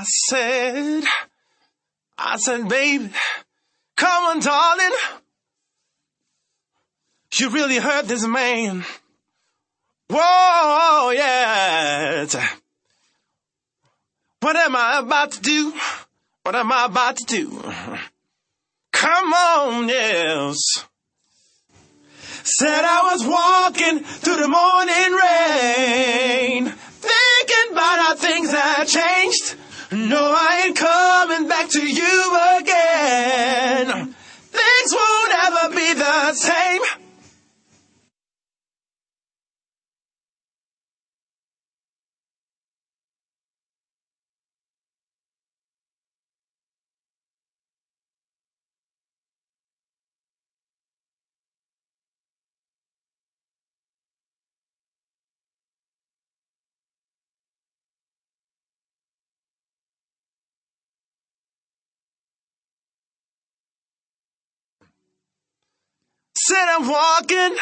I said, baby, come on, darling. You really hurt this man. Whoa, yeah. What am I about to do? What am I about to do? Come on, yes. Said I was walking through the morning rain, thinking about how things had changed. No, I ain't coming back to you again. Things won't ever be the same. Said I'm walking.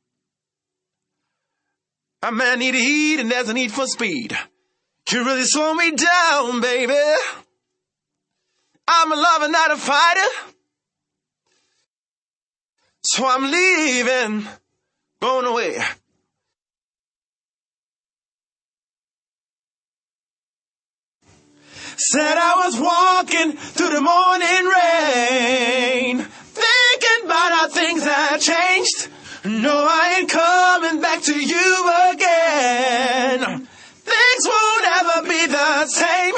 A man need to eat and there's a need for speed. You really slow me down, baby. I'm a lover, not a fighter. So I'm leaving, going away. Said I was walking through the morning rain, thinking about how things had changed. No, I ain't coming back to you again. Things won't ever be the same.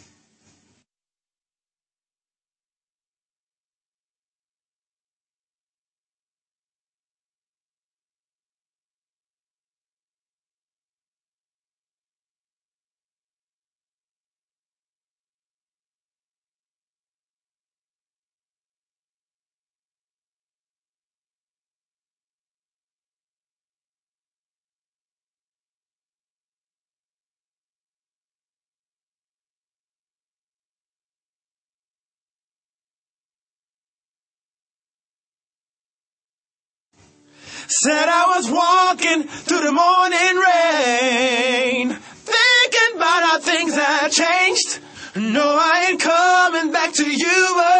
Said I was walking through the morning rain, thinking about how things had changed. No, I ain't coming back to you